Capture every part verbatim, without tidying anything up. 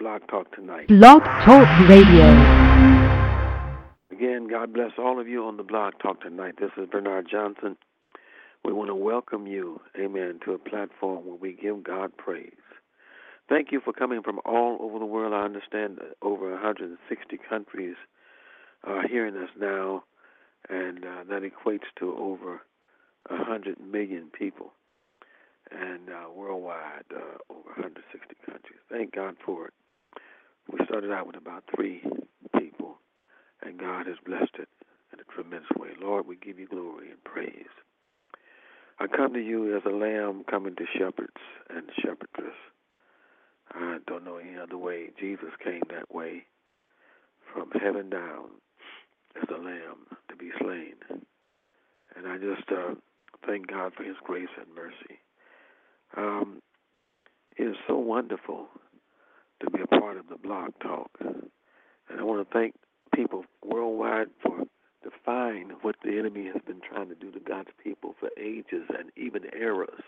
Blog Talk tonight. Blog Talk Radio. Again, God bless all of you on the Blog Talk tonight. This is Bernard Johnson. We want to welcome you, amen, to a platform where we give God praise. Thank you for coming from all over the world. I understand that over one hundred sixty countries are hearing us now, and uh, that equates to over one hundred million people, and uh, worldwide, uh, over one hundred sixty countries. Thank God for it. We started out with about three people, and God has blessed it in a tremendous way. Lord, we give you glory and praise. I come to you as a lamb coming to shepherds and shepherdess. I don't know any other way. Jesus came that way from heaven down as a lamb to be slain. And I just uh, thank God for his grace and mercy. Um, it is so wonderful to be a part of the Blog Talk. And I want to thank people worldwide for defying what the enemy has been trying to do to God's people for ages and even eras.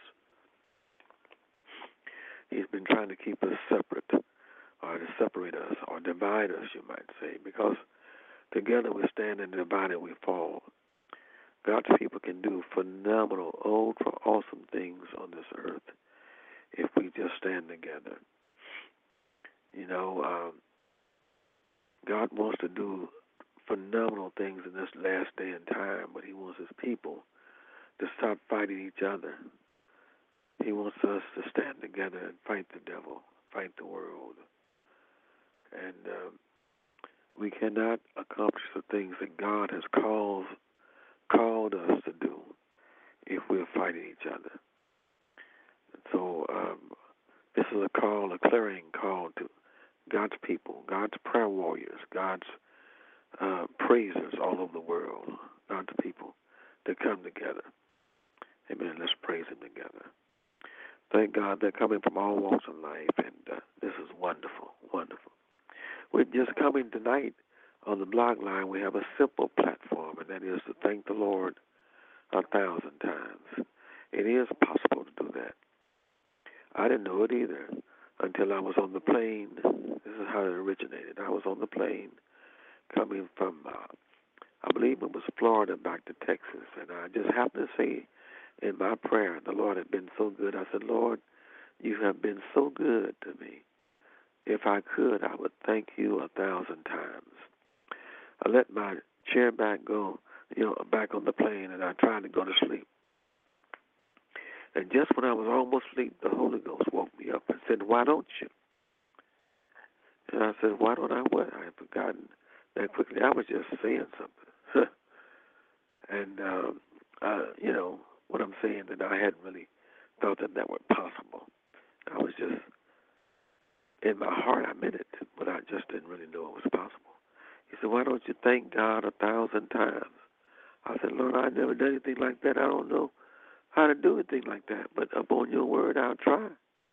He's been trying to keep us separate, or to separate us, or divide us, you might say, because together we stand and divided we fall. God's people can do phenomenal, ultra awesome things on this earth if we just stand together. You know, um, God wants to do phenomenal things in this last day and time, but he wants his people to stop fighting each other. He wants us to stand together and fight the devil, fight the world. And um, we cannot accomplish the things that God has called, called us to do if we're fighting each other. And so um, this is a call, a clarion call to God's people, God's prayer warriors, God's uh, praisers all over the world, God's people, to come together. Amen. Let's praise him together. Thank God they're coming from all walks of life, and uh, this is wonderful, wonderful. We're just coming tonight on the blog line. We have a simple platform, and that is to thank the Lord a thousand times. It is possible to do that. I didn't know it either until I was on the plane. This is how it originated. I was on the plane coming from, uh, I believe it was Florida back to Texas, and I just happened to say in my prayer, the Lord had been so good. I said, Lord, you have been so good to me. If I could, I would thank you a thousand times. I let my chair back go, you know, back on the plane, and I tried to go to sleep. And just when I was almost asleep, the Holy Ghost woke me up and said, why don't you? And I said, why don't I what? I had forgotten that quickly. I was just saying something. and, um, uh, you know, what I'm saying, that I hadn't really thought that that was possible. I was just, in my heart, I meant it, but I just didn't really know it was possible. He said, why don't you thank God a thousand times? I said, Lord, I've never done anything like that. I don't know how to do anything like that, but upon your word, I'll try.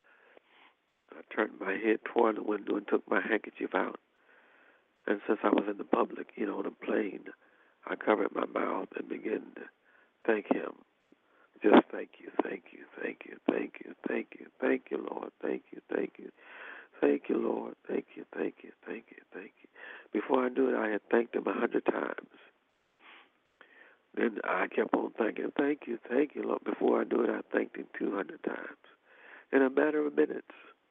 I turned my head toward the window and took my handkerchief out. And since I was in the public, you know, on a plane, I covered my mouth and began to thank him. Just thank you, thank you, thank you, thank you, thank you, thank you, Lord, thank you, thank you, thank you, Lord, thank you, thank you, thank you, thank you. Before I knew it, I had thanked him a hundred times. Then I kept on thanking, thank you, thank you, Lord. Before I knew it, I thanked him two hundred times in a matter of minutes.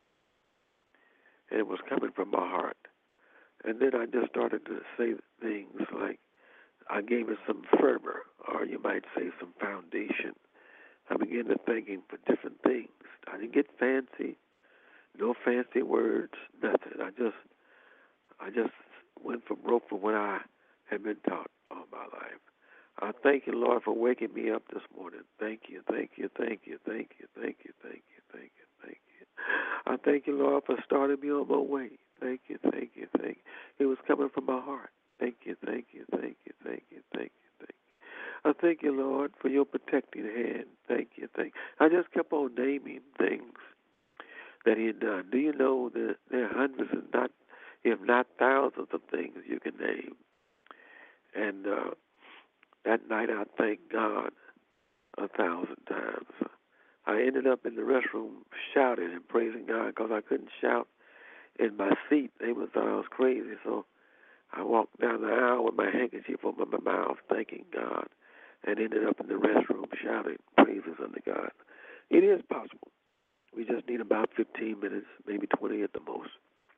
And it was coming from my heart. And then I just started to say things like, I gave it some fervor, or you might say some foundation. I began to thank him for different things. I didn't get fancy, no fancy words, nothing. I just, I just went from broke from what I had been taught all my life. I thank you, Lord, for waking me up this morning. Thank you, thank you, thank you, thank you, thank you, thank you, thank you, thank you. I thank you, Lord, for starting me on my way. Thank you, thank you, thank you. It was coming from my heart. Thank you, thank you, thank you, thank you, thank you, thank you. I thank you, Lord, for your protecting hand. Thank you, thank you. I just kept on naming things that he had done. Do you know that there are hundreds, and not, if not thousands, of things you can name? And uh, that night I thanked God a thousand times. I ended up in the restroom shouting and praising God because I couldn't shout in my seat. They would thought I was crazy. So I walked down the aisle with my handkerchief over my mouth, thanking God, and ended up in the restroom shouting praises unto God. It is possible. We just need about fifteen minutes, maybe twenty at the most.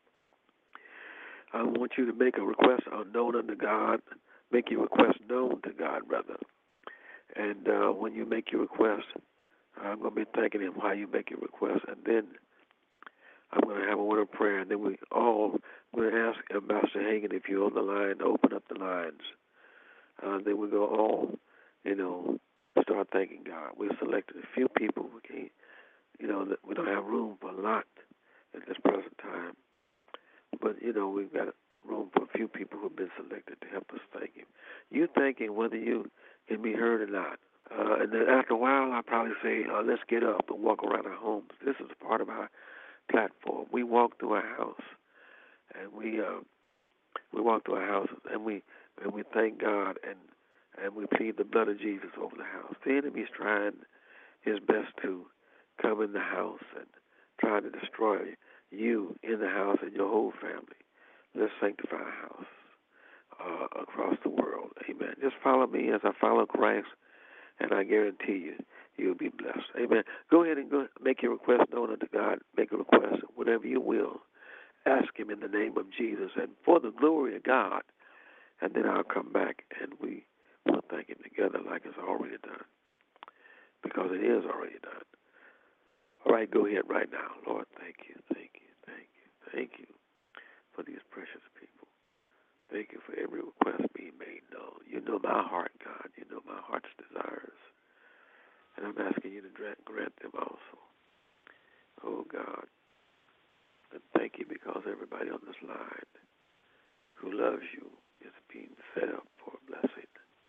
I want you to make a request unknown unto God. Make your request known to God, rather. And uh, when you make your request, I'm going to be thanking Him while you make your request. And then I'm going to have a word of prayer. And then we all, I'm going to ask Ambassador Hagan, if you're on the line, to open up the lines. Uh, then we go all, you know, start thanking God. We've selected a few people. We can't, you know, that we don't have room for a lot at this present time. But, you know, we've got room for a few people who have been selected to help us thank Him. You thanking whether you can be heard or not. Uh, and then after a while, I'll probably say, uh, let's get up and walk around our homes. This is part of our platform. We walk through our house, and we uh, we walk through our houses, and we and we thank God, and and we plead the blood of Jesus over the house. The enemy's trying his best to come in the house and try to destroy you in the house and your whole family. Let's sanctify our house uh, across the world. Amen. Just follow me as I follow Christ, and I guarantee you, you'll be blessed. Amen. Go ahead and go make your request known unto God. Make a request, whatever you will. Ask Him in the name of Jesus and for the glory of God. And then I'll come back and we will thank Him together like it's already done, because it is already done. All right, go ahead right now. Lord, thank you, thank you, thank you, thank you for these precious people. Thank you for every request being made known. You know my heart, God. You know my heart's desires. And I'm asking you to grant them also. Oh, God. And thank you because everybody on this line who loves you is being set up for a blessing.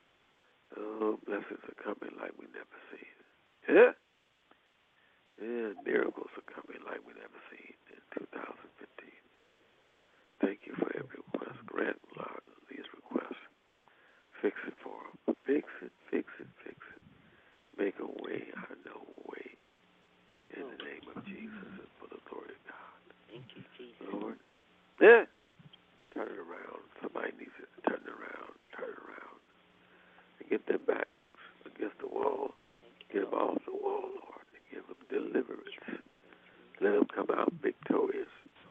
Oh, blessings are coming like we never seen. Yeah. Yeah, miracles are coming like we never seen in two thousand fifteen. Thank you for every request. Grant, Lord, these requests. Fix it for them. Fix it, fix it, fix it. Make a way out of no way. In the name of Jesus and for the glory of God. Thank you, Jesus. Lord. Yeah. Turn it around. Somebody needs it. Turn it around. Turn it around. And get their backs against the wall. Get them off the wall, Lord. And give them deliverance. Let them come out victorious.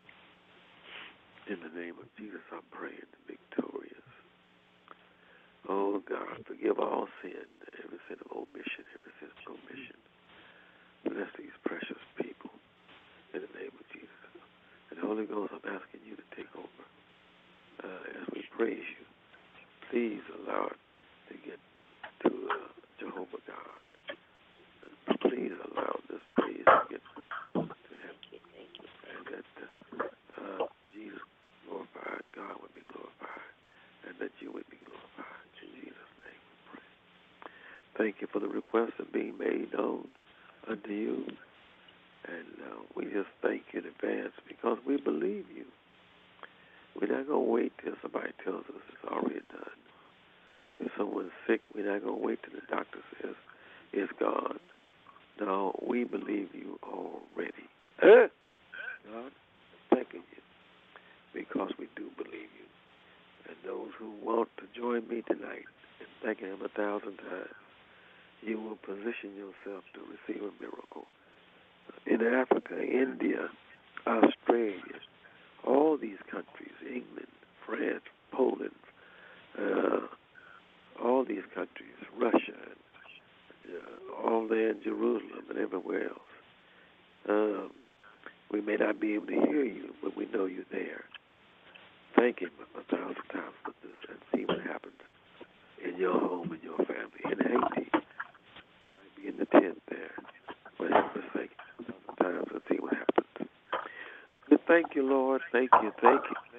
In the name of Jesus, I'm praying victorious. Oh, God, forgive all sin, every sin of omission, every sin of commission. Bless these precious people in the name of Jesus. And Holy Ghost, I'm asking you to take over uh, as we praise you. Please allow it to get to uh, Jehovah God. Please allow this praise to get to heaven. And that uh, Jesus glorified, God would be glorified, and that you would be glorified. In Jesus' name we pray. Thank you for the request of being made known unto you. And uh, we just thank you in advance because we believe you. We're not going to wait till somebody tells us it's already done. If someone's sick, we're not going to wait till the doctor says it's gone. No, we believe you already. Eh? God, thanking you because we do believe you. And those who want to join me tonight in thanking Him a thousand times, you will position yourself to receive a miracle. In Africa, India, Australia, all these countries, England, France, Poland, uh, all these countries, Russia, uh, all there in Jerusalem and everywhere else. Um, we may not be able to hear you, but we know you're there. Thank Him a thousand times for this and see what happens in your home and your family. In Haiti, might be in the tent there. But help us thank you a thousand times and see what happens. We thank you, Lord. Thank you, thank you.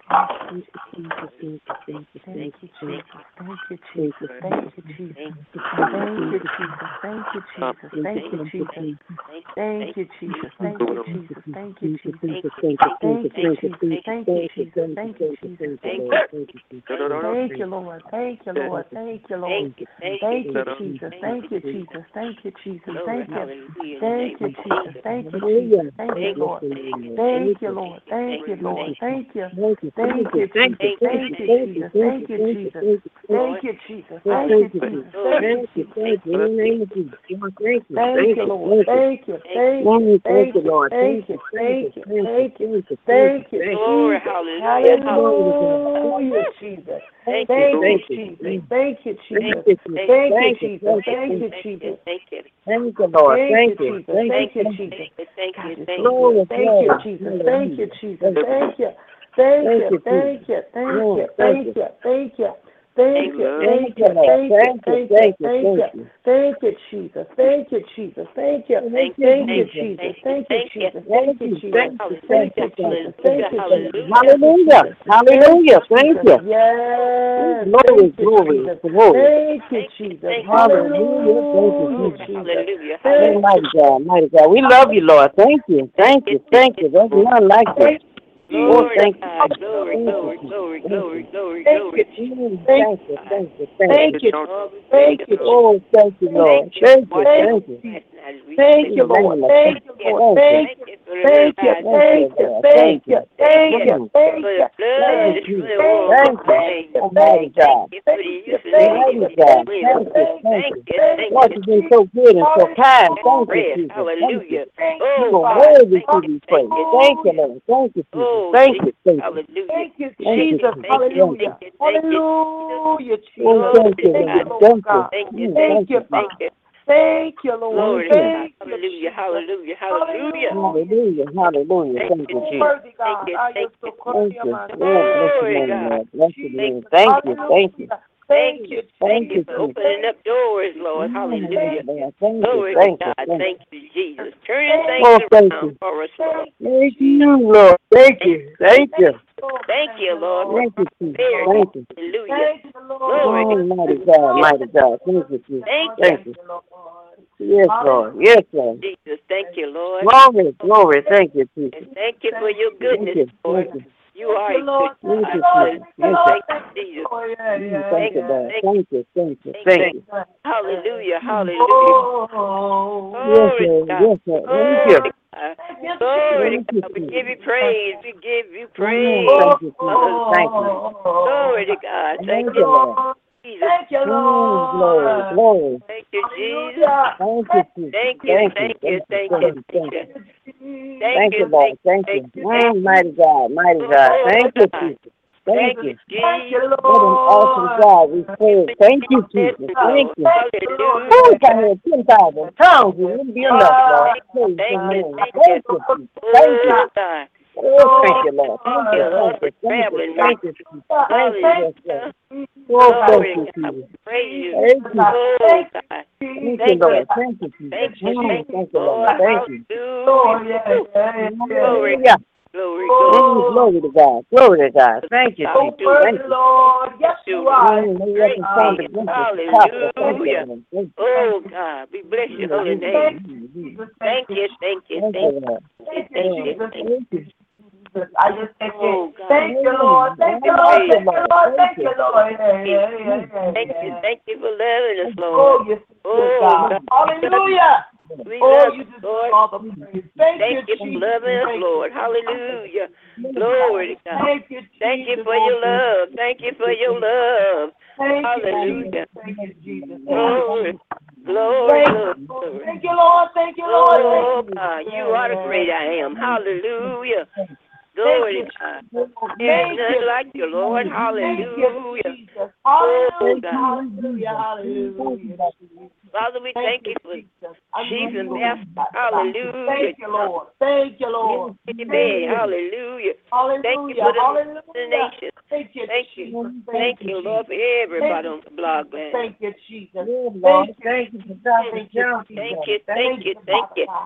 Thank you, Jesus. Thank you, thank you, Jesus. Thank you, Jesus. Thank you, Jesus. Thank you, Jesus. Thank you, Jesus. Thank you, Jesus. Thank you, Jesus. Thank you, Jesus. Thank you, Jesus. Thank you, Jesus. Thank you, Jesus. Thank you, Jesus. Thank you, Jesus. Thank you, Lord. Thank you, Lord. Thank you, Lord. Thank you, Jesus. Thank you, Jesus. Thank you, Jesus. Thank you. Thank you, Jesus. Thank you, Jesus. Thank you, Lord. Thank you, Lord. Thank you, Lord. Thank you. Thank you, Jesus. Thank you, Jesus. Thank you, Jesus. Thank you, Jesus. Thank you, Jesus. Thank you, Thank you. In the name of Jesus. Thank you. Thank you, Lord. Thank you. Thank you. Thank you, Lord. Thank you. Thank you. Thank you. Thank you. Glory, hallelujah. Hallelujah, Jesus. Thank you, Jesus. Thank you, Jesus. Thank you, Jesus. Thank you, Jesus. Thank you. Thank you, Lord. Thank Thank you, you. Jesus. Thank you, Jesus. Thank God, you. you're Thank so you. good. Thank you, Jesus. Thank you, Jesus. Thank you. Thank you. Thank you. Thank you. Thank you. Thank you. Thank you, thank you, thank you, thank you, thank you, thank you, Jesus, thank you, Jesus, thank you, thank you, Jesus, thank you, Jesus, thank you, Jesus, thank you, Jesus, thank you, Jesus, Hallelujah, hallelujah, thank you. Yes, glory, glory, glory. Thank you, Jesus, Hallelujah, thank you, Jesus. Hallelujah. Oh, mighty God, mighty God, we love you, Lord. Thank you, thank you, thank you. There's none like you. Oh, Glory thank to you. God. Glory, glory, glory, glory, glory, glory. Thank you, thank you, thank you. Thank you, Oh, thank you, Lord. Thank you, thank you. thank you, Lord, thank you, Lord, thank you, thank you, thank you, thank you, thank you, thank you, Blood, Thank you, thank thank you. you, Almighty God. Thank you for the use of Almighty God, thank you, thank Thank you. you, thank Lord, you. you've been so good and so kind. Thank you, Rest. Jesus. Thank you. Hallelujah. You Oh, are God. worthy Thank to you, be thank praised. you. Thank you, Lord. Thank you, Jesus. Oh, Thank Jesus. you, thank you. Hallelujah. thank you, Thank you, Jesus, Jesus. hallelujah, Thank you, thank you. hallelujah, Oh, Jesus, thank you, thank you, Lord. Lord Thank you. God, Thank you, Mm, thank thank Thank you, you, you, thank Jesus. Father, you. thank you, Lord, Glory to Thank you. God. thank you, Hallelujah, Jesus, hallelujah, hallelujah. Hallelujah, hallelujah. Thank Thank you, you, so Jesus. Jesus. worthy, Thank God, you, I am thank you. so Thank worthy, you. man, Lord, bless your Glory, name, God. Lord. Bless your Jesus, name. Thank Thank you. Thank you. hallelujah, Thank thank you. you, Thank Thank you you, for Jesus, Jesus. opening thank up doors, Lord. Mm, Hallelujah. Lord, thank you. Glory to Thank you. God. Thank Thank you. you, Jesus. Turning thank things Oh, thank around you. for us, Lord. thank you, Thank Jesus, you, Lord. Thank Thank you. you. Thank you. Lord, Thank thank you, you, Lord, for Lord, Thank you, Jesus. prosperity. Thank you. Hallelujah. thank you, Glory to Oh, Lord, mighty God. God, Yes, mighty God. Thank you, Jesus. thank you, Thank you. Yes, Lord. Yes, Lord. Jesus. Thank you, Lord. Glory, glory. Thank you, Jesus. And thank you for your Thank goodness, you. Lord. Thank you. You are a good Thank God. you, Hallelujah. Jesus. Thank you. Thank you, Jesus. Mm, Thank Thank you, you. Lord. Thank you. Thank you. Thank you. Thank Thank you. you. Hallelujah. Mm. Hallelujah. Yes, Glory to Lord. God. Yes, Lord. Thank Glory you. to God. Glory to Thank you, God. We give Jesus. you praise. We give you Mm, praise. Thank you, Jesus. Thank you. Glory to God. Thank Thank you, you, Lord. Jesus. thank you, Mm, Glory, Lord. glory. Thank you, Jesus. Hallelujah. Thank you, Jesus. Thank you. Thank you. Thank you. Thank you. Thank Thank you. you. Thank Thank you. you. Thank Thank you. you, Thank Lord. Thank you. you. Thank you. Thank Mm, Mighty God, mighty you. God. Oh, Thank you, God. Jesus. Thank Thank you. you, Thank you, Jesus. What an awesome Lord. God we serve. Thank you, Jesus. Thank Lord. you. Thank you, Lord. Hallelujah. Oh, if I had ten thousand tongues, it wouldn't be enough, Lord. Thank you. Praise your Thank you. name. Thank you. Thank you, Jesus. Thank you. Oh, God. Oh, thank you, Lord. Thank Thank you, you, Lord, thank for you, thank you, traveling thank mercy. you, Jesus. Thank you, yes, Lord. Hallelujah. Oh, thank Glory you, to God. Jesus. Praise you. Thank you. Oh, God. Thank you, Thank you. Lord. Thank you, Jesus. Thank you. Mm, Thank you, thank you, Lord. Lord. Thank you. Hallelujah. Woo. Glory, Hallelujah. glory, glory. Mm, glory to God. Glory to God. Thank you, God, Jesus. do it. Thank you. Lord. Yes, Do you it. are. Mm, no Great weapon formed thing. against us to prosper. Thank you, Hallelujah. Lord. Thank you. Oh, God. We bless your holy name. Hallelujah. Hallelujah. Thank you. Thank you. Thank Thank you, Lord. you. Thank you, Thank you. Mm, Jesus. Thank thank you. I just thank you. Oh, God. Thank you, Lord. Mm, Thank you, Lord. thank Praise you, Thank you, Lord. Lord. Thank Thank you. you, Lord. Yeah, you. yeah, yeah, yeah, Thank you. yeah. Thank you for loving us, Lord. Oh, you're so good, Oh, God. God. We love Hallelujah. you. We Oh, love you you, deserve Lord. all the praise. Thank Thank you, you for Jesus. loving us, Thank you. Lord. Hallelujah. Mm, Glory to God. Thank you, Thank you Jesus. for your love. Thank you for your love. Thank you, Hallelujah. Jesus. Thank you, Jesus. Thank you. Glory, glory, Thank glory, you, Lord. glory. Thank you, Lord. Thank you, Lord. Thank Oh, you. God, you Yeah, are the yeah. great I am. Hallelujah. Thank Glory you, to God. Jesus. There's Thank none you. like you, Lord. Thank you, Hallelujah. Jesus. Oh, Hallelujah. God. Hallelujah. Hallelujah. Father, we Thank thank you, you for Jesus. I Chief love you, Lord. Ambassador. Hallelujah. Thank you, Lord. Thank you, Lord. Thank Amen. you. Hallelujah. Thank you Hallelujah. for the, the Hallelujah. nation. Thank you, Thank you. Jesus. Thank Thank you, you, Lord, Jesus. for Thank everybody you, on the blog Jesus. land. Thank you, Jesus. Lord. Thank you. Thank you for Doctor Thank you, Johnson. Jesus. Thank you. Thank Thank you. you, Thank Father you. God.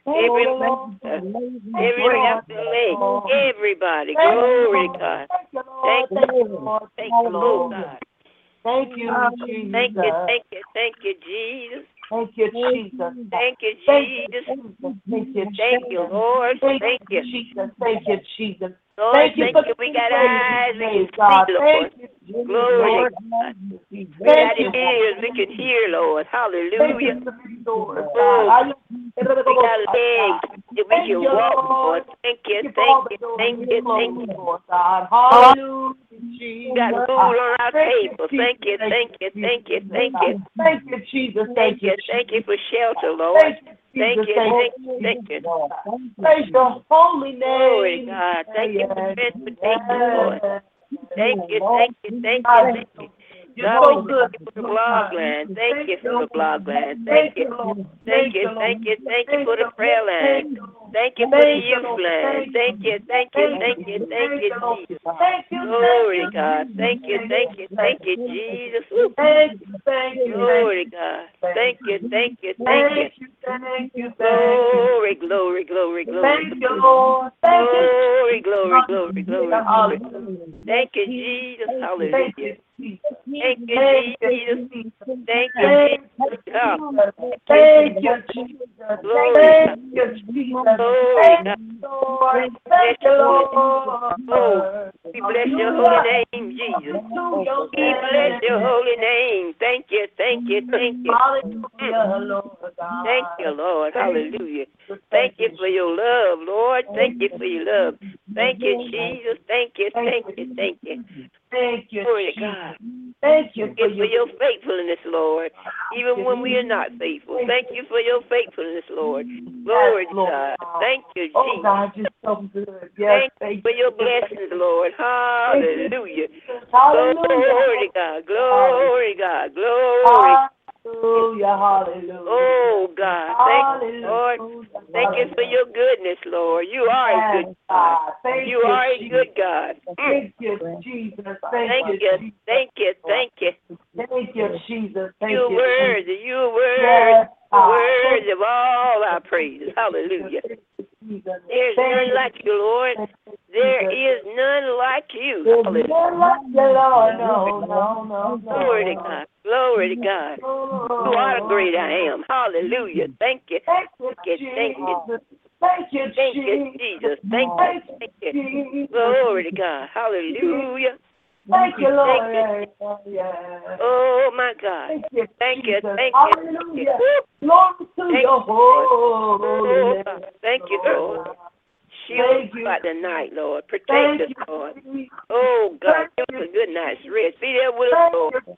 every master, every Naphtali, everybody. Glory to God. Thank you, thank you, Lord God. Thank you, Jesus. Thank you, thank you, thank you, Jesus. Thank you, Jesus. Thank you, Thank Jesus. you, Thank you, Thank you, Lord. Thank you. Jesus. Thank you, Jesus. Lord, Thank you thank for you. We the got praise, eyes we praise, can God. see, Lord. Thank you, Jesus, Glory Lord. to God. We Thank got you, ears we can hear, Lord. Thank Hallelujah. you, Lord. Oh, God. we got legs that we Thank can you, walk, Lord. Lord. Thank you, for all thank the you, doors thank you you, thank closed, you. Lord God. Hallelujah, Jesus. We got food on our Thank you, table. Jesus. Thank you, thank you, thank you, thank you. Thank you, Jesus. Thank you, thank you for shelter, Lord. Thank you, Thank Jesus. you, thank you, thank you. Praise your holy Glory name. to God. Thank you for transportation, Yes. Lord. Thank you, thank you, thank you, thank you. You're God, so we good. thank you for the blog line. Thank you for the blog line. Thank you. Thank you, thank you, thank you for the prayer line. Thank you for the youth line. Thank you, thank you, thank you, thank you, Jesus. Thank you, Glory to God. Thank you, thank you, thank you, Jesus. Woo. Thank you, thank you, Glory to God. Thank you, thank you, thank you. thank you, thank you, thank you. Glory, glory, glory, glory. Thank you, Lord. Thank you. Glory, glory, glory, glory, glory. Hallelujah. Thank you, Jesus. Thank Hallelujah. you, Jesus. Thank you, Thank you, Jesus. Jesus. Thank you, Thank Jesus. you, Oh, Thank you, Jesus. glory. Thank you, Jesus. Glory. Thank you, Lord. Bless Thank you, your holy Lord. Oh, we bless your holy name, Jesus. Hallelujah. We bless your holy name. Thank you, thank you, thank you. Hallelujah, Lord God. Thank you, Lord. Hallelujah. Thank you for your love, Lord. Thank you for your love. Thank you, Jesus. Thank you, thank you, thank you. Thank you, Glory to Jesus. God. Thank you Thank for you for your faithfulness, Lord, even when we are not faithful. Thank you for your faithfulness, Lord. Glory to God. Thank you, Oh, Jesus. God, you're so good. Yes, Thank you for your blessings, Lord. Hallelujah. Hallelujah. Glory to God. Glory to God. Glory. Hallelujah. Hallelujah. Oh, God. Thank you, Lord. Thank you for your goodness, Lord. You are a good God. Thank You are a good God. Mm. Thank you, Jesus. Thank, Thank you, you. Jesus. Thank you. Thank you. Thank you, Jesus. Thank You're you. worthy. You're worthy. Yes, God. Worthy of all our praises. Hallelujah. There's none like you, Lord. There is none like you. There's Hallelujah. none like you, Lord. No, no, no, no. Glory to God. Glory to God. You are the great I am. Hallelujah. Thank you. Thank you, Thank you. Thank you. Jesus. Thank you, Thank you, Jesus. Thank you. Thank you. Glory to God. Hallelujah. Thank you, Lord. Thank Yeah. Oh, my God. Thank you, Thank you. Jesus. Thank you. Hallelujah. Woo. Glory to Thank your you, Lord. holy Oh, name. God. Thank you, Lord. Shield Thank us you. by the night, Lord. Protect Thank us, you. Lord. Oh, God. Give us a good night's rest. Be there with us, Thank Lord. you.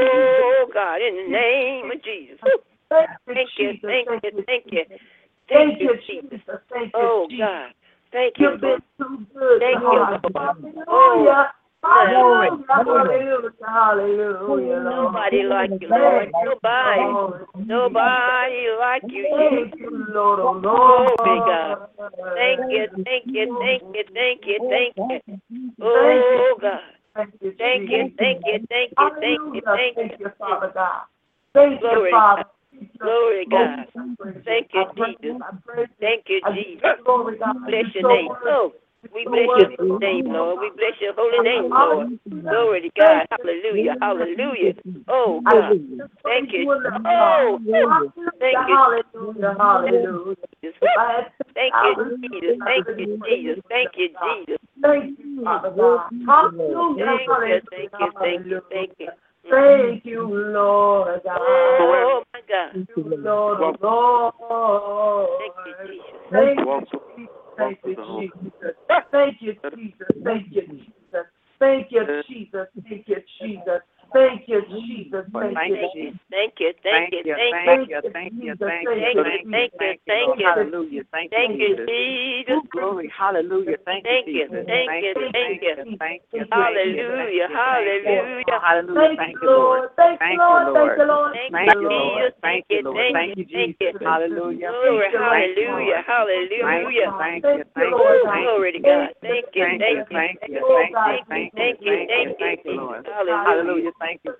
Oh, God. In the name of Jesus. Woo. Thank you. Jesus. Thank you. Thank you. Thank Thank you, you, Jesus. Jesus. Thank you, Oh, Jesus. God. Thank you, You've been Lord. too good. Thank you, God. Lord. Oh, Hallelujah. Hallelujah. Hallelujah. Lord. nobody like you, Lord. Thank you, Nobody. Lord. Nobody like you, Jesus. Thank you, Lord. Oh, Glory, Lord. God. Thank you, thank you, thank you, thank you, thank you. Oh, God. Thank you, Thank you, Jesus. thank you, thank you, thank you, Hallelujah. thank Thank you. you, Father God. Thank you, Glory, Father. Glory, God. Thank you, I praise Jesus. I praise you. Thank you, I give Jesus. you glory, God. Bless You're your so name. worthy. Oh, we So bless worthy. your name, Lord. We bless your holy name, Lord. Glory to God. Hallelujah. Hallelujah. Oh, God. Thank you. Oh, thank you. Hallelujah. Hallelujah. Jesus. Thank you, Jesus. Thank you, Jesus. Thank you, Jesus. Thank you, Father God. Hallelujah. Thank you, thank you, thank you, thank you. Thank you, Lord God. Oh, my God. Thank you, Lord, Lord. Thank you, Jesus. Thank you, Jesus. Thank you, Jesus. Thank you, Jesus. Thank you, Jesus. Thank you, Jesus. Thank you, Jesus. Thank you, Jesus. Thank you, Jesus. Thank you, thank you, thank thank you. you, thank you, thank you, Thank thank you, you, thank you, thank you, thank Lord. you. Hallelujah, thank Thank you, you, Jesus. Jesus. Glory, hallelujah, thank you, Thank you, Jesus. thank you, thank you. Thank you, Hallelujah, hallelujah. hallelujah, thank you, Lord. Thank you, Lord. Thank Thank you, you, Lord. Jesus. Thank you, Lord. Thank you, Jesus. Hallelujah. Glory, Thank you, hallelujah, Lord. hallelujah. Thank you, thank Woo, you, thank glory you. to God. Thank you, Thank thank you, you. thank you, thank you, thank you, Thank you, thank you, thank you. thank you, Lord. Hallelujah. Hallelujah, thank you,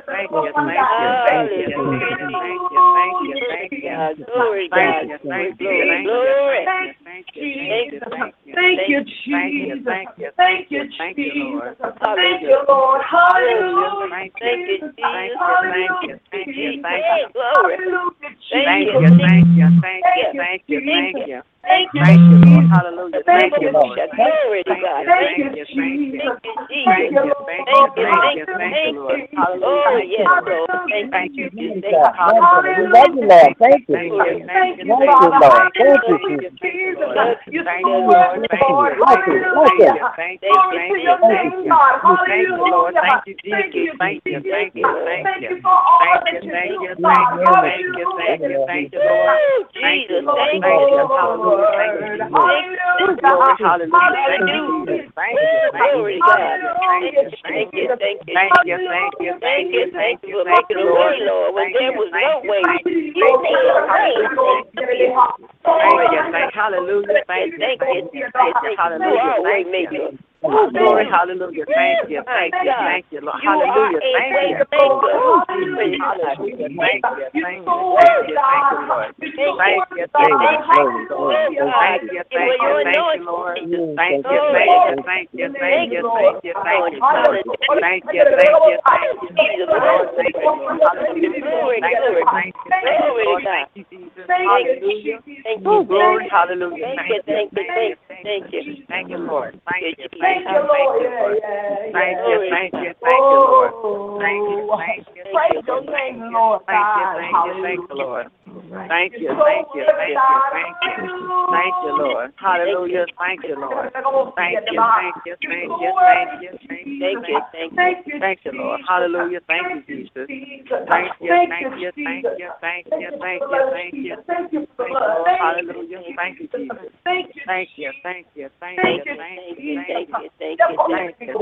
thank you, thank you, thank you, thank you, thank you, thank you, God, glory, God, thank you, glory, thank glory. thank you, thank you, thank you, Thank you, thank you, Jesus. thank you, Thank you, thank you, Lord. Jesus. Thank you, Lord. Hallelujah. Thank Thank you, you, Jesus. thank you, thank you, thank you, thank Hey, you. glory. Hallelujah, Thank Thank you, you, Jesus. thank you, thank you, Thank thank you, you, thank Jesus. you. Thank you, Thank you, Lord. Jesus. Hallelujah. Thank Thank you, you, Lord. Lord. Glory to Thank God. you, Thank Thank you, thank you, thank you. Jesus. you, Thank Jesus. you, Thank you, Lord. thank Thank you, you, thank thank you, you, thank you, thank Lord. you. Hallelujah. Oh, Thank you, yes, Lord. Lord. Thank Thank you, you, Jesus. Jesus. Thank God. you. Thank you. We Hallelujah. love you, Lord. Thank you, Thank Glory. you, Jesus. thank Thank you, you, Thank thank you, you, Father. Lord. thank you, Thank you, thank Hallelujah, you, Jesus. thank you, Jesus. Lord. Bless You're Thank so you, you. Lord. worthy, Thank Lord. you. Thank you. Thank Thank you, Hallelujah. thank you, Thank Glory you, thank to you, your Jesus. thank name, you. God. Thank you, Lord. Hallelujah. Thank you, Thank Jesus. you, Thank you, Jesus. thank Thank you, you, Lord. thank Thank you. you for all Thank that you, you thank do, you, you. thank God. you, Amen. thank you, Hallelujah. thank you, Amen. thank you, Lord. Woo, Thank you, Jesus. Lord. Lord, Thank Thank you. you. Lord, Hallelujah. Thank you, Lord. Jesus. Thank Woo, Hallelujah. glory. Hallelujah. Thank you, Hallelujah. Jesus. Hallelujah, Thank you, Woo, Jesus. thank you, glory to thank God. you, thank Thank you, you, thank thank you, you. Hallelujah. thank you, Thank you, Jesus. thank you, Hallelujah, thank Thank you, you, Jesus. thank thank you you, for thank making you, a Lord. way, Hallelujah, Lord, when Thank there you, was Jesus. thank no you, way. thank you, You thank you, made Lord. a way. Hallelujah. Thank Thank you, you. Jesus. Thank you, Glory. thank hallelujah. Thank Thank you, you, thank thank you, you, thank thank you. you, You hallelujah. are a way Thank you. maker. Oh, glory, Hallelujah. hallelujah. Thank you, My thank you, God. thank you, Lord. You are Hallelujah. a Thank way you. maker. Oh, Jesus. Glory to God. Hallelujah. Thank you, You're thank so you, thank worthy, you, thank God. you, Lord. You're so Thank you. Thank worthy, you, thank God. you, Thank you. thank you, Lord. Oh, Hallelujah. God. Thank you, Thank you thank for you, your thank you, anointing. Lord. Jesus. Thank you, thank you, thank you, thank you, thank you, thank you, Lord. Thank you, thank you, thank you, Jesus, Lord. Thank you, hallelujah. Glory, Thank you, glory. thank you, thank you, Lord. Thank you, Jesus. Hallelujah. Thank Oh, you. glory, hallelujah. Thank you, thank you, thank you, thank you. Thank you, Lord. Thank you, Thank thank you, thank you, Lord. Thank you, thank you, thank you, Lord. Thank you, thank you, thank you, Lord. Thank you, thank you, thank you, thank you, Lord. Thank you, thank you, thank you, thank you. Thank you, Lord. Hallelujah. Thank you, Lord. Thank you, thank you, thank you, thank you, thank you, Thank you, thank you. thank you, Lord. Hallelujah. Thank you, Jesus. Thank you, thank you, thank you, thank you, thank you, thank you. Thank you, Lord. Hallelujah. Thank you, Jesus. Thank you, thank you, thank you, thank Thank you, you, thank thank you, you, thank thank you. you, thank you, thank Thank you, thank you,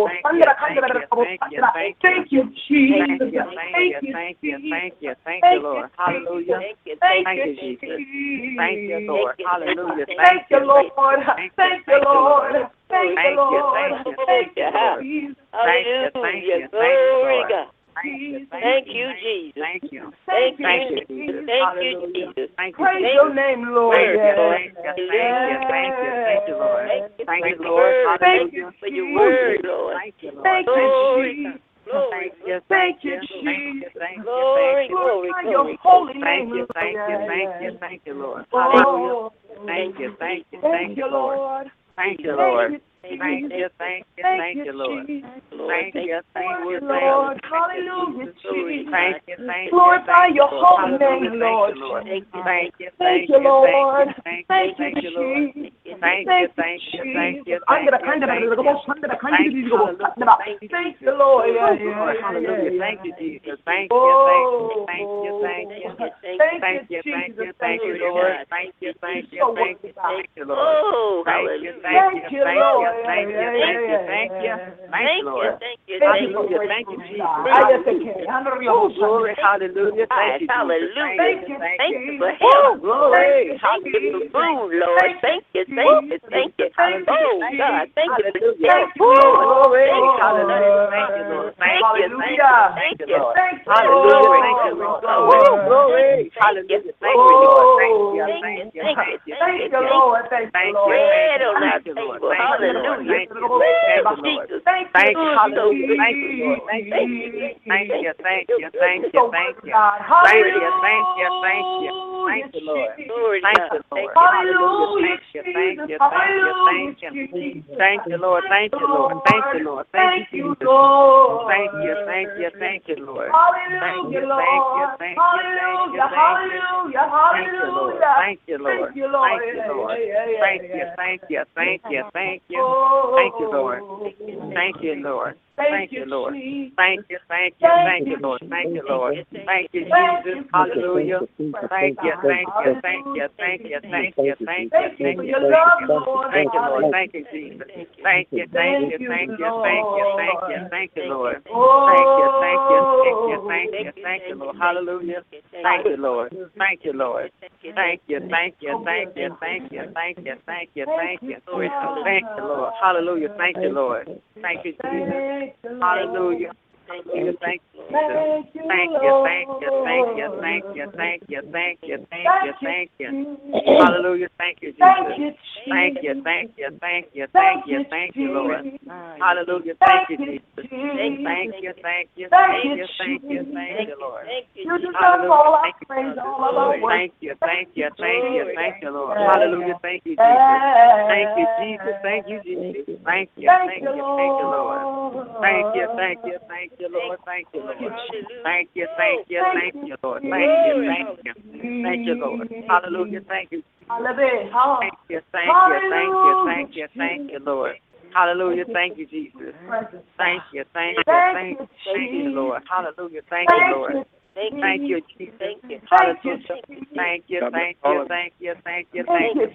thank you, thank you, thank you. Thank you, thank you, thank you, thank you, thank you, Lord. Hallelujah. Thank you, Thank thank you, you, Jesus. Thank you, Lord. you, Hallelujah. thank Thank you, Lord. Thank Thank you, you, Lord. Lord. Thank you, Thank you, Lord. thank you, Thank thank you, you, Lord. Jesus. Thank you, thank you, Hallelujah. thank you, Glory, Lord. God. Thank you, Thank thank you, you, Jesus. thank you. Thank Thank you, you, Jesus. Jesus. Thank you, Hallelujah. Jesus. Thank you, Praise Jesus. your name, Lord. Thank you, Yes. thank you, thank you, thank you, thank you, Lord. Thank you Thank for you, your Lord. word. Thank you Hallelujah. for your word, Lord. Thank you, Lord. Thank you, Glory, Jesus. God. Glory, Thank you, Thank thank you, you, thank you, Jesus. thank you, glory, thank you. glory, Glorify your glory. holy Thank name, you, Lord. thank you, Yes, thank yes. you, thank you, Lord. Hallelujah. Oh, Thank you, thank you, thank thank you, you, Lord. Lord. Thank you, Thank Lord. you, Thank Thank you, you, thank you, Thank thank you, you, Lord. Jesus. Lord. Thank Thank you, thank Thank you, you, thank Lord. you, Hallelujah, Glory to Jesus. thank God. you, thank you, Glorify thank you, your Lord. holy Hallelujah, name, thank Lord. you, Lord. Thank you, Thank you, Thank thank you, you, thank Lord. you, thank you, Thank you, thank you, Lord. Jesus. Thank you, Thank thank you, you, thank you, Jesus. thank Under the you, kind of thank the you. under the kind of Thank the you, hallelujah, thank you, Thank you, Jesus. Lord. Yeah, Oh, yeah, Lord, yeah, hallelujah, yeah, thank you, yeah. Jesus. Thank you, thank you, Oh, thank you, thank you. thank you, thank Thank Thank you, you, thank Jesus. you, thank you, Glory to Lord. God. Thank you, thank you, So thank you, worthy, God. thank you, Lord. Oh, Thank you, hallelujah. thank Thank you, you, thank you, Lord. thank you, Yeah, thank yeah, you, yeah, thank you, yeah. thank Thank you, you, Lord. thank you, Thank thank you for you. Hallelujah, thank you, breakthrough, Jesus. God. I just Hallelujah. say, under the Oh, ocean. glory, hallelujah, thank you, Jesus. Hallelujah. Thank you, Thank thank Thank you. you for you, Oh, help. glory, Thank you for hallelujah. food, Lord. Thank you, thank Oh, you, thank you. Jesus, hallelujah, Oh, thank you. God, thank you for Hallelujah. help, Thank you, Oh, Lord. glory, Thank you for hallelujah, nothing. thank you, Lord. Thank Thank you, you, thank thank you, you, Hallelujah. thank thank you, you. Lord. Thank you, Hallelujah, Glory, thank you, glory, Lord. glory. Oh, Lord. glory, Thank you, hallelujah, thank you, glory. Lord. Thank you, Oh, Thank thank you, you, thank you, thank you, thank thank you, thank you, you. thank you. Lord. Thank you, Thank you, Lord. thank Bread you, on thank our you, Lord. table. Thank you, Lord. Hallelujah. Thank you, thank you, Woo, Lord. Jesus. Thank you, Thank you, Food so hallelujah. good. Thank you, Lord. Thank you, Thank you, Jesus. thank you, Thank thank you, you. thank Your you, thank goodness. you, so thank worthy, you. God. Thank Glory to you, God. thank you, thank you. Thank Hallelujah, you, Lord. Glory to Thank God. you, Thank Lord. you. Hallelujah. Hallelujah, Thank you, thank Jesus. you, thank you, Hallelujah, thank you. Jesus. Thank you, Lord. Thank you, Lord. Lord. Thank you, Lord. Thank you, Thank you, Jesus. Lord. Thank you, thank you, thank you, Lord. Thank Hallelujah, you, thank you, Lord. thank you, thank you, Hallelujah, thank you. hallelujah, Thank you, Lord. hallelujah. Thank you, Lord. Thank you, Lord. Thank you, Yeah, Lord. yeah, yeah, Thank yeah, you, yeah. thank you, thank you, thank you. Oh, Thank you, Lord. Thank you, Lord. thank Thank you, you, Lord. Jesus. Thank you, thank you, Thank thank you, you, Lord. Thank you, Lord. Thank Thank you, Thank Jesus. you for your Hallelujah. Thank you, thank you, thank you, thank you, thank you, thank you, Thank you thank for you, your thank love, you. Lord. Thank you, Lord. Hallelujah. Thank you, Jesus. Thank you, thank you, thank you, thank you, thank you, thank you, Lord. Thank you, thank you, thank you, thank you, thank you, Lord. Hallelujah. Thank you, Lord. Thank you, Lord. Thank you, thank you, thank you, thank you, thank you, thank you, thank you. Thank you, Lord. Hallelujah. Thank you, Lord. Thank you, Jesus. Hallelujah. Hallelujah. Thank you, Jesus. Thank you, thank you, thank you, thank you, thank you, thank you, thank you, thank you. Hallelujah. Thank you, Jesus. Thank you, thank you, thank you, thank you, thank you, Lord. Hallelujah. Thank you, Jesus. Thank you, thank you, thank you, thank you, thank you, Lord. You deserve all our Hallelujah. praise, all of our worship. Thank you, thank you, thank you, thank you, Lord. Hallelujah. Thank you, Jesus. Thank you, Jesus. Thank you, Jesus. Thank you, thank you, thank you, Lord. Thank you, thank you, thank you, Lord. Thank you, Lord. Thank you, thank you, thank you, Lord. Thank you, thank you. Thank you, Lord. Hallelujah. Thank you. Thank you, thank you, thank you, thank you, thank you, Lord. Hallelujah. Thank you, Jesus. Thank you, thank you, thank you, thank you, Lord. Hallelujah. Thank you, Lord. Thank you, Jesus. Hallelujah. Thank you, thank you, thank you, thank you, thank you.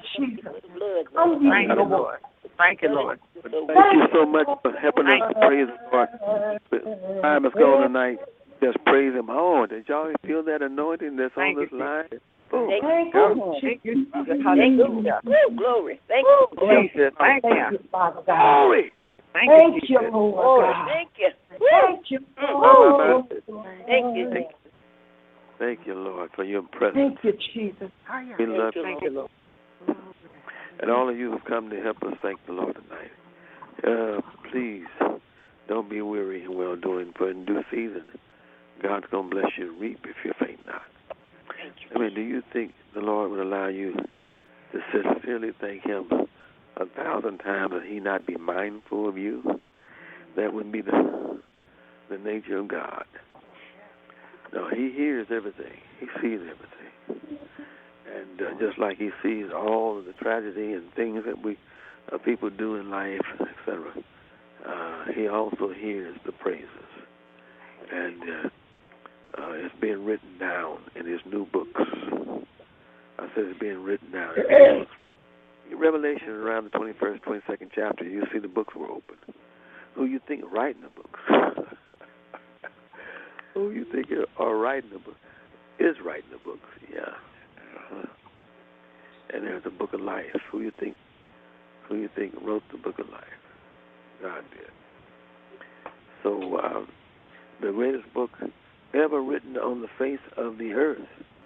Thank you, Lord. Thank you, Lord. Thank you so much for helping us to praise the Lord. The time is gone tonight. Just praise Him. Oh, did y'all feel that anointing that's on this line? Boom. Thank you, Jesus. Hallelujah. Woo, glory. Thank you. Jesus. Thank you. Glory. Thank Thank you, you, Jesus. Lord. Thank you. Thank you, Lord. Thank you. Thank Thank you, Lord, for your presence. Thank you, Jesus. We love you. Thank you, Lord. And all of you who've come to help us, thank the Lord tonight. Uh, please don't be weary in well doing, for in due season, God's going to bless you to reap if you faint not. I mean, do you think the Lord would allow you to sincerely thank Him a thousand times and He not be mindful of you? That would be the the nature of God. No, He hears everything. He sees everything. And uh, just like He sees all of the tragedy and things that we uh, people do in life, et cetera, uh, He also hears the praises. And uh, uh, it's being written down in His new books. I said it's being written down in His new books. In Revelation, around the twenty-first, twenty-second chapter, you see the books were open. Who you think are writing the books? Who you think are writing the book? Is writing the books, yeah. Uh-huh. And there's a book of life. Who you think? Who you think wrote the book of life? God did. So uh, the greatest book ever written on the face of the earth,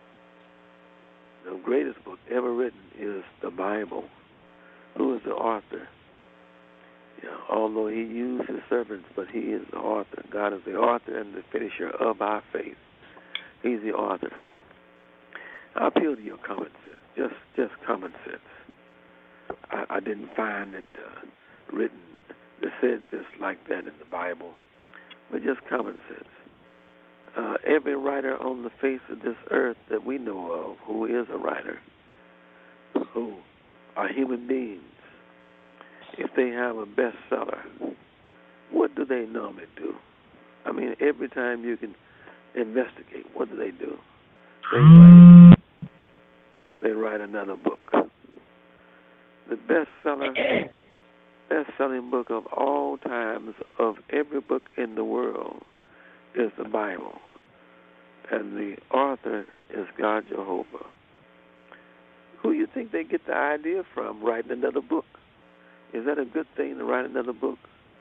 the greatest book ever written is the Bible. Who is the author? Yeah, although He used His servants, but He is the author. God is the author and the finisher of our faith. He's the author. I appeal to your common sense, just just common sense. I, I didn't find it uh, written that said this like that in the Bible, but just common sense. Uh, every writer on the face of this earth that we know of, who is a writer, who are human beings, if they have a bestseller, what do they normally do? I mean, every time you can investigate, what do they do? They write, they write another book. The bestseller, best-selling book of all times of every book in the world is the Bible. And the author is God Jehovah. Who do you think they get the idea from writing another book? Is that a good thing to write another book?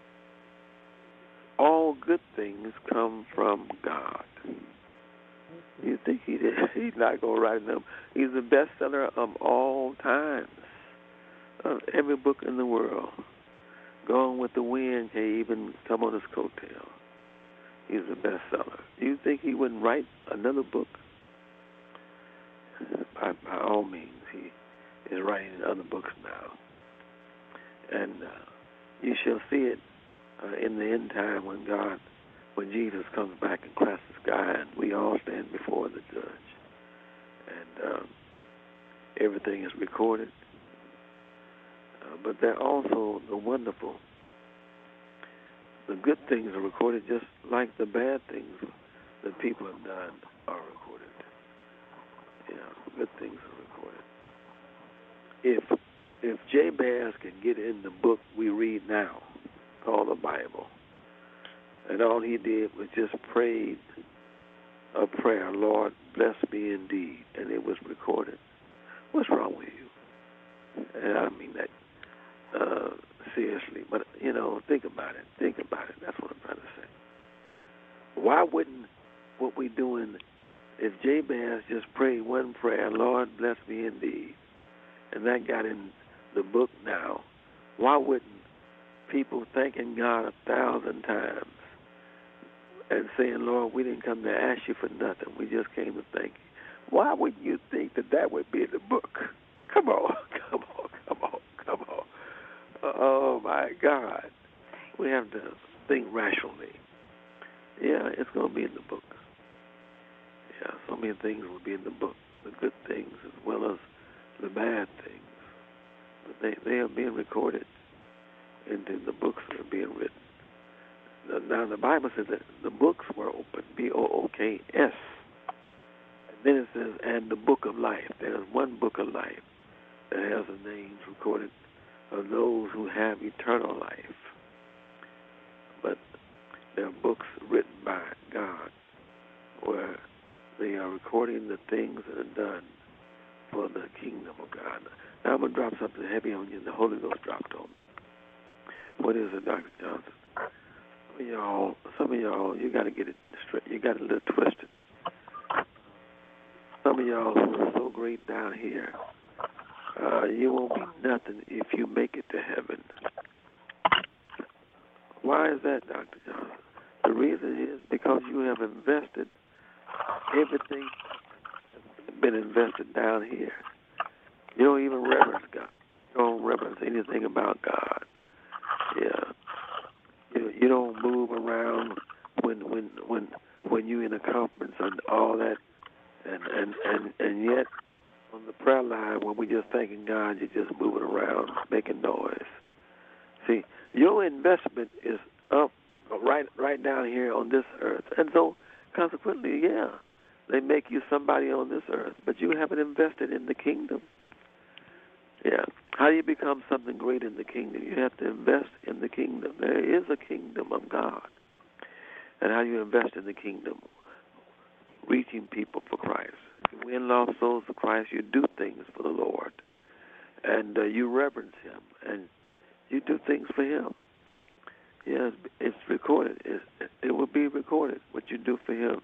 All good things come from God. You think he did? He's not going to write them? He's the bestseller of all times, of every book in the world. Gone with the Wind can even come on his coattail. He's the bestseller. Do you think he wouldn't write another book? By, by all means, he is writing other books now. And uh, you shall see it uh, in the end time when God, when Jesus comes back and cracks the sky and we all stand before the judge. And um, everything is recorded. Uh, but they're also the wonderful, the good things are recorded just like the bad things that people have done are recorded. Yeah, good things are recorded. If if Jabez can get in the book we read now, called the Bible, and all he did was just prayed a prayer, Lord, bless me indeed, and it was recorded, what's wrong with you? And I mean that uh, seriously, but, you know, think about it. Think about it. That's what I'm trying to say. Why wouldn't what we're doing, if Jabez just prayed one prayer, Lord, bless me indeed, and that got in the book now, why wouldn't people thanking God a thousand times and saying, Lord, we didn't come to ask you for nothing. We just came to thank you. Why would you think that that would be in the book? Come on, come on, come on, come on. Oh, my God. We have to think rationally. Yeah, it's going to be in the book. Yeah, so many things will be in the book, the good things as well as the bad things. But they, they are being recorded into the books that are being written. Now, the Bible says that the books were open, B O O K S. And then it says, and the book of life. There's one book of life that has the names recorded of those who have eternal life. But there are books written by God where they are recording the things that are done for the kingdom of God. Now I'm going to drop something heavy on you, and the Holy Ghost dropped on me. What is it, Doctor Johnson? Some of y'all, some of y'all, you got to get it straight. You got it a little twisted. Some of y'all who are so great down here Uh, you won't be nothing if you make it to heaven. Why is that, Doctor Johnson? The reason is because you have invested everything that's been invested down here. You don't even reverence God. You don't reverence anything about God. Yeah. You, you don't move around when when when when you're in a conference and all that, and and and, and yet on the prayer line when we're just thanking God, you're just moving around making noise. See, your investment is up right right down here on this earth, and so consequently, yeah, they make you somebody on this earth, but you haven't invested in the kingdom. Yeah. How do you become something great in the kingdom? You have to invest in the kingdom. There is a kingdom of God. And how do you invest in the kingdom? Reaching people for Christ. You win lost souls for Christ. You do things for the Lord. And uh, you reverence Him. And you do things for Him. Yes, it's recorded. It, it will be recorded what you do for Him.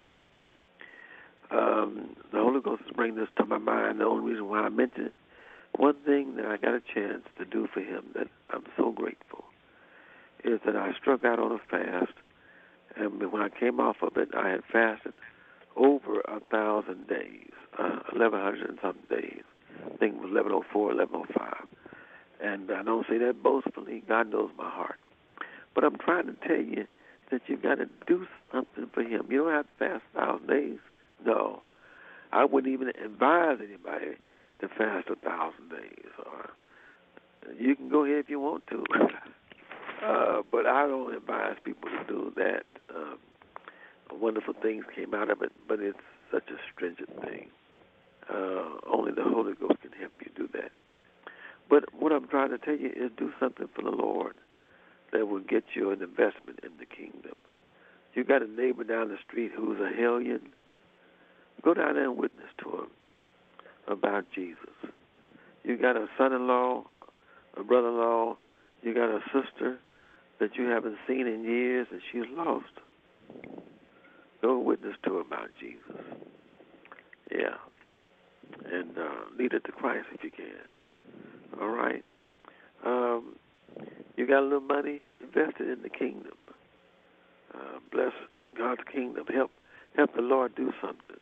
Um, the Holy Ghost is bringing this to my mind. The only reason why I mentioned it, one thing that I got a chance to do for Him that I'm so grateful is that I struck out on a fast, and when I came off of it, I had fasted over a thousand days, uh, eleven hundred and something days. I think it was eleven oh four, eleven oh five. And I don't say that boastfully. God knows my heart. But I'm trying to tell you that you got to do something for Him. You don't have to fast a thousand days. No. I wouldn't even advise anybody to fast a thousand days. Or you can go ahead if you want to. uh, but I don't advise people to do that. Um, wonderful things came out of it, but it's such a stringent thing. Uh, only the Holy Ghost can help you do that. But what I'm trying to tell you is do something for the Lord that will get you an investment in the kingdom. You got a neighbor down the street who's a hellion. Go down there and witness to him about Jesus. You got a son-in-law, a brother-in-law, you got a sister that you haven't seen in years and she's lost. Go witness to her about Jesus. Yeah. And uh, lead her to Christ if you can. All right. Um, you got a little money, invest it in the kingdom. Uh, bless God's kingdom. Help, help the Lord do something.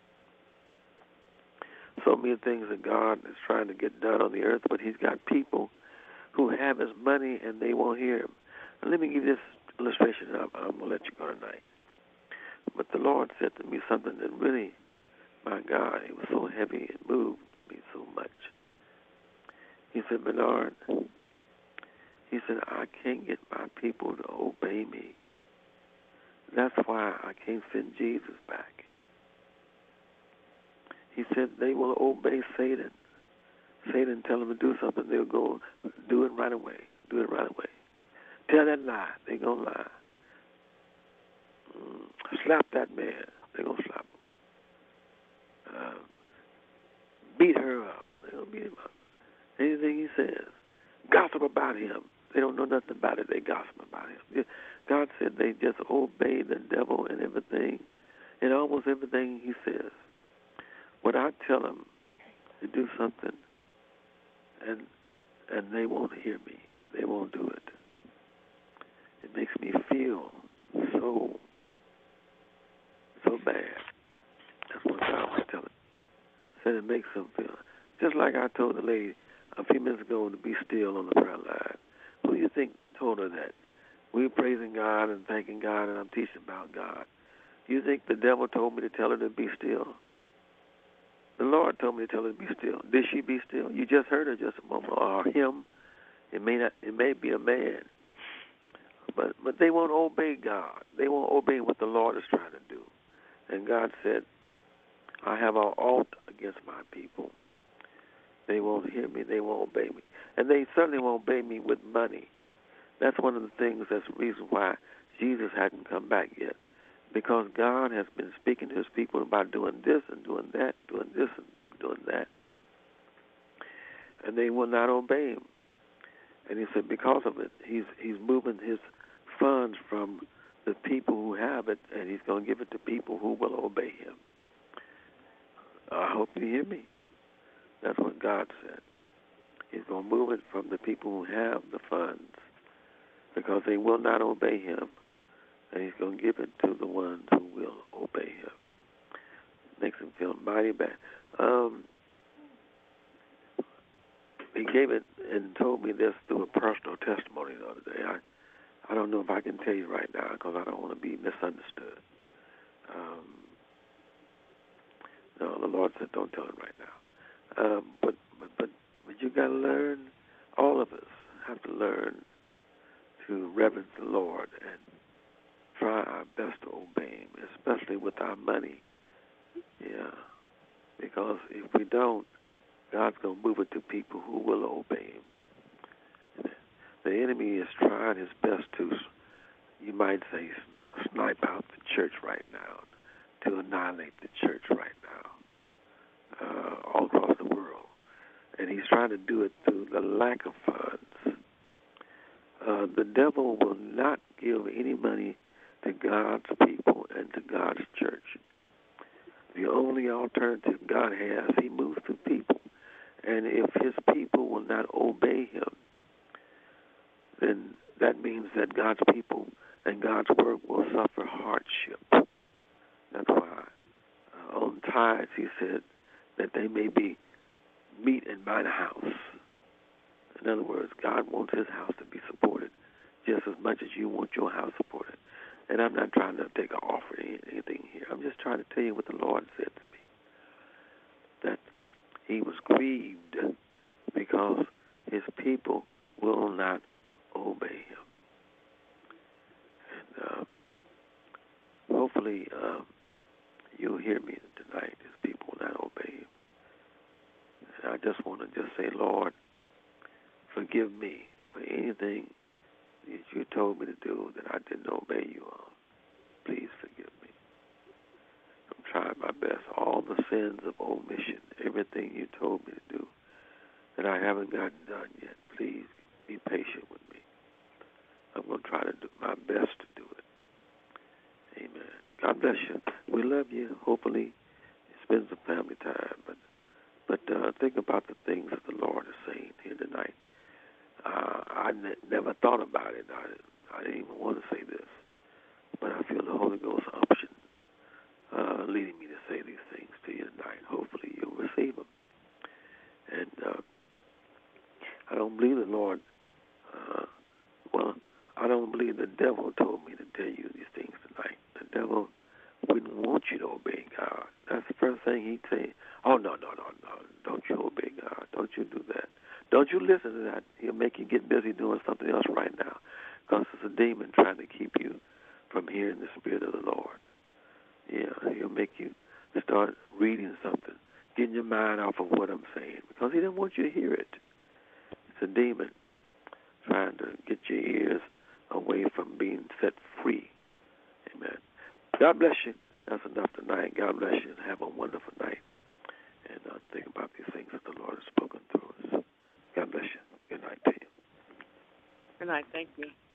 So many things that God is trying to get done on the earth, but He's got people who have His money and they won't hear Him. And let me give you this illustration. I'm, I'm going to let you go tonight. But the Lord said to me something that really, my God, it was so heavy, it moved me so much. He said, Bernard, He said, I can't get my people to obey me. That's why I can't send Jesus back. He said they will obey Satan. Satan tell them to do something, they'll go do it right away. Do it right away. Tell that lie, they're going to lie. Mm, slap that man, they're going to slap him. Uh, beat her up, they're going to beat him up. Anything he says. Gossip about him. They don't know nothing about it, they gossip about him. God said they just obey the devil and everything, and almost everything he says. When I tell them to do something, and and they won't hear me, they won't do it. It makes me feel so, so bad. That's what God was telling me. Said it makes them feel. Just like I told the lady a few minutes ago to be still on the prayer line. Who do you think told her that? We're praising God and thanking God, and I'm teaching about God. You think the devil told me to tell her to be still? The Lord told me to tell her to be still. Did she be still? You just heard her just a moment, or him. It may not. It may be a man, but but they won't obey God. They won't obey what the Lord is trying to do. And God said, "I have an alt against my people. They won't hear me. They won't obey me, and they certainly won't obey me with money." That's one of the things. That's the reason why Jesus hadn't come back yet. Because God has been speaking to His people about doing this and doing that, doing this and doing that. And they will not obey Him. And He said because of it, He's He's moving His funds from the people who have it, and He's going to give it to people who will obey Him. I hope you hear me. That's what God said. He's going to move it from the people who have the funds because they will not obey him, and he's going to give it to the ones who will obey him. Makes him feel mighty bad. Um, he gave it and told me this through a personal testimony the other day. I, I don't know if I can tell you right now because I don't want to be misunderstood. Um, no, the Lord said don't tell him right now. Um, but, but, but, but you got to learn, all of us have to learn to reverence the Lord and try our best to obey him, especially with our money. Yeah, because if we don't, God's going to move it to people who will obey him. The enemy is trying his best to, you might say, snipe out the church right now, to annihilate the church right now, uh, all across the world. And he's trying to do it through the lack of funds. Uh, the devil will not give any money to God's people and to God's church. The only alternative God has, he moves through people. And if his people will not obey him, then that means that God's people and God's work will suffer hardship. That's why uh, on tithes he said that they may be meat in mine house. In other words, God wants his house to be supported just as much as you want your house supported. And I'm not trying to take an offer or anything here. I'm just trying to tell you what the Lord said to me. That he was grieved because his people will not obey him. And uh, hopefully uh, you'll hear me tonight. His people will not obey him. And I just want to just say, Lord, forgive me for anything that you told me to do that I didn't obey you on. Please forgive me. I'm trying my best. All the sins of omission, everything you told me to do that I haven't gotten done yet, please be patient with me. I'm going to try to do my best to do it. Amen. God bless you. We love you. Hopefully spend some family time. But but uh, think about the things that the Lord is saying here tonight. Uh, I ne- never thought about it. I, I didn't even want to say this. But I feel the Holy Ghost unction uh, leading me to say these things to you tonight. Hopefully you'll receive them. And uh, I don't believe the Lord, uh, well, I don't believe the devil told me to tell you these things tonight. The devil wouldn't want you to obey God. That's the first thing he'd say. Oh, no, no, no, no. Don't you obey God. Don't you do that. Don't you listen to that. He'll make you get busy doing something else right now because it's a demon trying to keep you from hearing the Spirit of the Lord. Yeah, he'll make you start reading something, getting your mind off of what I'm saying because he doesn't want you to hear it. It's a demon trying to get your ears away from being set free. Amen. God bless you. That's enough tonight. God bless you and have a wonderful night. And uh, think about these things that the Lord has spoken through us. God bless you. Good night to you. Good night. Thank you.